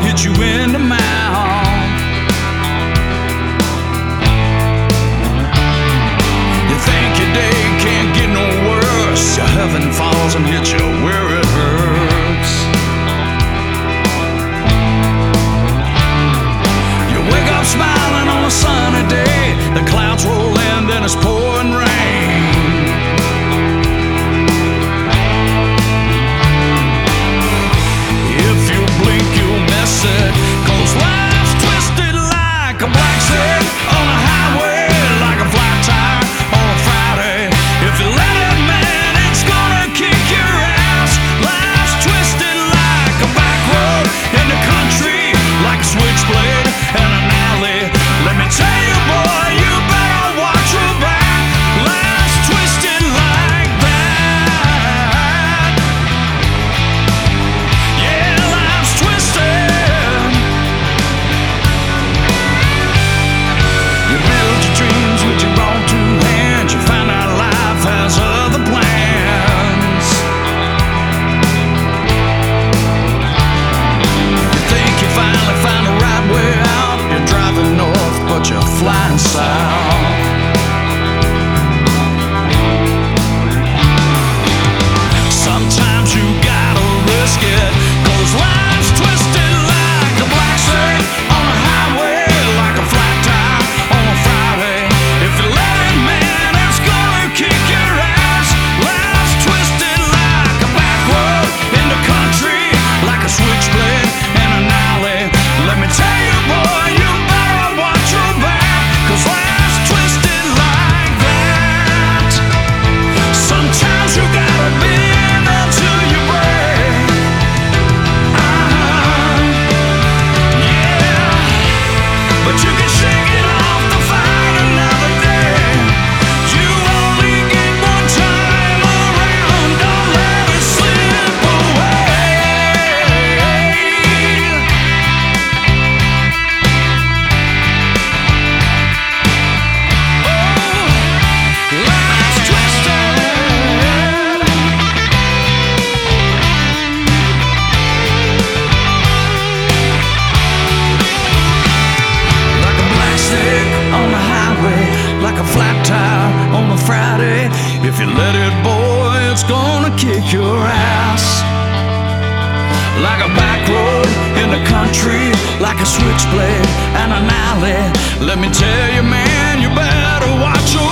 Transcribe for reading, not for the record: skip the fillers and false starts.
hit you in the mouth. You think your day can't get no worse, your heaven falls and hits you where it hurts. You wake up smiling on a sunny day, the clouds roll in, then it's pouring rain. If you blink you'll miss it, 'cause life's twisted like a black snake on a highway, like a flat tire on a Friday. If you let it, man, it's gonna kick your ass. Life's twisted like a back road in the country, like a switchblade in an alley. Let me tell you, boy, you better watch your back. Life's twisted like that. Yeah, life's twisted. You build your dreams with your own two hands. You find out life has other plans. You think you finally found the right way out. You're driving north, but you're flying south. Sometimes you gotta risk it, 'cause life's twisted like a black snake on a highway, like a flat tire on a Friday. If you let it, man, it's gonna kick your ass. Life's twisted like a back road in the country, like a switchblade in an alley. Let me tell you, boy, you better watch your back, 'cause life's twisted like that. Sometimes you gotta bend until you break. Yeah, but you can shake it off to fight another day. You only get one time around, don't let it slip away. Oh, life's twisted like a black snake on the highway, like a flat tire on a Friday. If you let it, boy, it's gonna kick your ass. Like a back road in the country, like a switchblade and an alley. Let me tell you, man, you better watch your